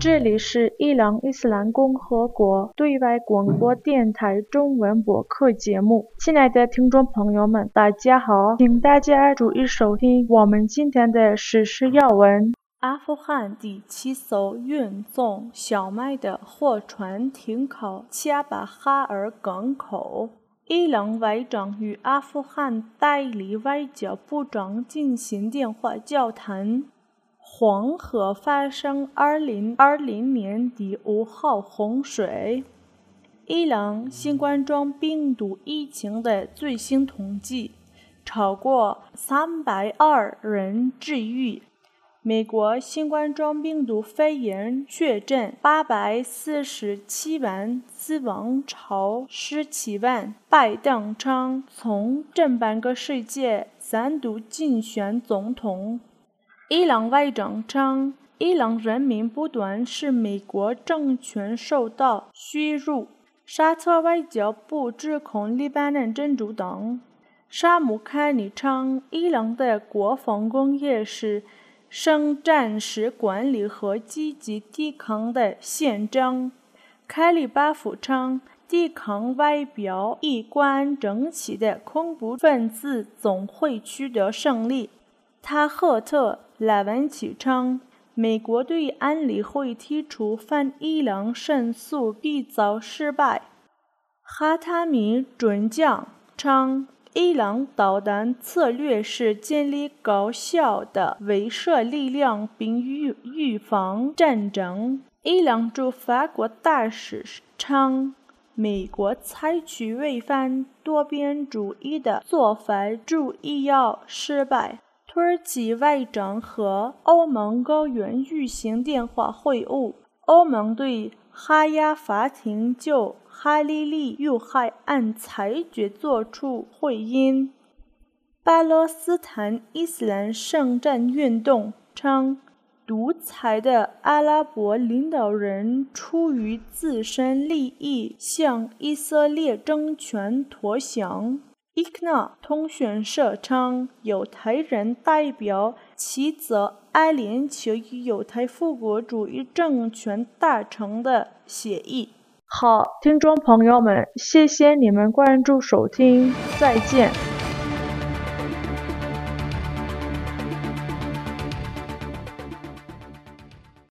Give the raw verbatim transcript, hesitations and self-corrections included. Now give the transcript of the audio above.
这里是伊朗伊斯兰共和国对外广播电台中文播客节目。亲爱的听众朋友们，大家好，请大家注意收听我们今天的时事要闻。 阿富汗第七艘运送小麦的货船停靠恰巴哈尔港口。伊朗外长与阿富汗代理外交部长进行电话交谈。黄河发生二零二零年第五号洪水。伊朗新冠状病毒疫情的最新统计，超过三百二人治愈。美国新冠状病毒肺炎确诊八百四十七万，死亡超十七万。拜登称从这半个世界三度竞选总统。伊朗外长称，伊朗人民不断使美国政权受到屈辱。沙特外交部指控黎巴嫩真主党。沙姆坎尼称，伊朗的国防工业是生战时管理和积极抵抗的象征。凯里巴夫称，抵抗外表衣冠整齐的恐怖分子总会取得胜利。塔赫特拉文奇称，美国对安理会提出反伊朗申诉必遭失败。哈塔米准将称，伊朗导弹策略是建立高效的威慑力量并预预防战争。伊朗驻法国大使称，美国采取违反多边主义的做法主要失败。土耳其外长和欧盟高官举行电话会晤，欧盟对哈亚法庭就哈利利遇害案裁决作出回应。巴勒斯坦伊斯兰圣战运动称，独裁的阿拉伯领导人出于自身利益向以色列政权投降。伊克纳通讯社称，犹太人代表斥责阿联酋与犹太复国主义政权达成的协议。 好，听众朋友们，谢谢你们关注收听，再见。